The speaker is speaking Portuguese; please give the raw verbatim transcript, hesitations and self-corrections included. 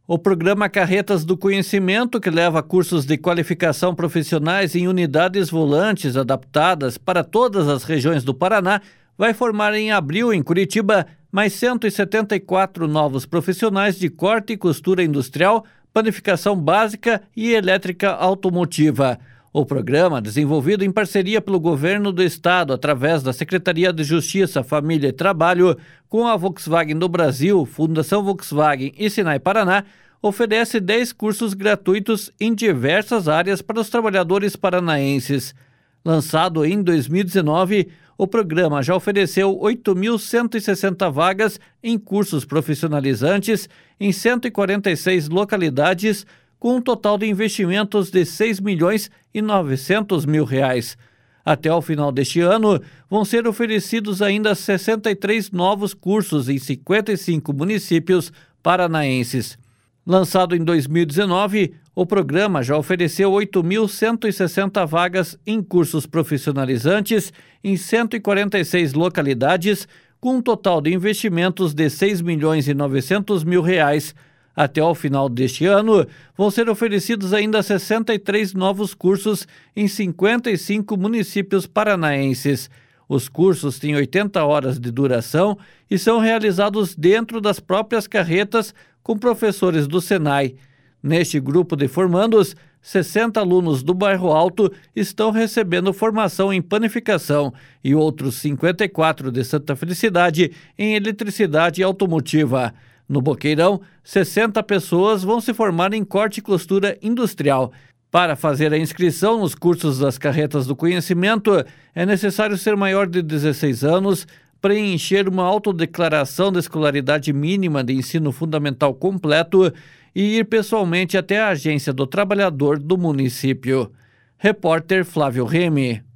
O programa Carretas do Conhecimento, que leva cursos de qualificação profissionais em unidades volantes adaptadas para todas as regiões do Paraná, vai formar em abril, em Curitiba, mais cento e setenta e quatro novos profissionais de corte e costura industrial, panificação básica e elétrica automotiva. O programa, desenvolvido em parceria pelo Governo do Estado através da Secretaria de Justiça, Família e Trabalho, com a Volkswagen do Brasil, Fundação Volkswagen e Sinai Paraná, oferece dez cursos gratuitos em diversas áreas para os trabalhadores paranaenses. Lançado em dois mil e dezenove, o programa já ofereceu oito mil cento e sessenta vagas em cursos profissionalizantes em cento e quarenta e seis localidades, com um total de investimentos de seis milhões e novecentos mil reais. Até o final deste ano, vão ser oferecidos ainda sessenta e três novos cursos em cinquenta e cinco municípios paranaenses. Lançado em dois mil e dezenove, o programa já ofereceu oito mil cento e sessenta vagas em cursos profissionalizantes em cento e quarenta e seis localidades, com um total de investimentos de seis milhões e novecentos mil reais. Até o final deste ano, vão ser oferecidos ainda sessenta e três novos cursos em cinquenta e cinco municípios paranaenses. Os cursos têm oitenta horas de duração e são realizados dentro das próprias carretas com professores do Senai. Neste grupo de formandos, sessenta alunos do Bairro Alto estão recebendo formação em panificação e outros cinquenta e quatro de Santa Felicidade em eletricidade automotiva. No Boqueirão, sessenta pessoas vão se formar em corte e costura industrial. Para fazer a inscrição nos cursos das Carretas do Conhecimento, é necessário ser maior de dezesseis anos, preencher uma autodeclaração de escolaridade mínima de ensino fundamental completo e ir pessoalmente até a agência do trabalhador do município. Repórter Flávio Remy.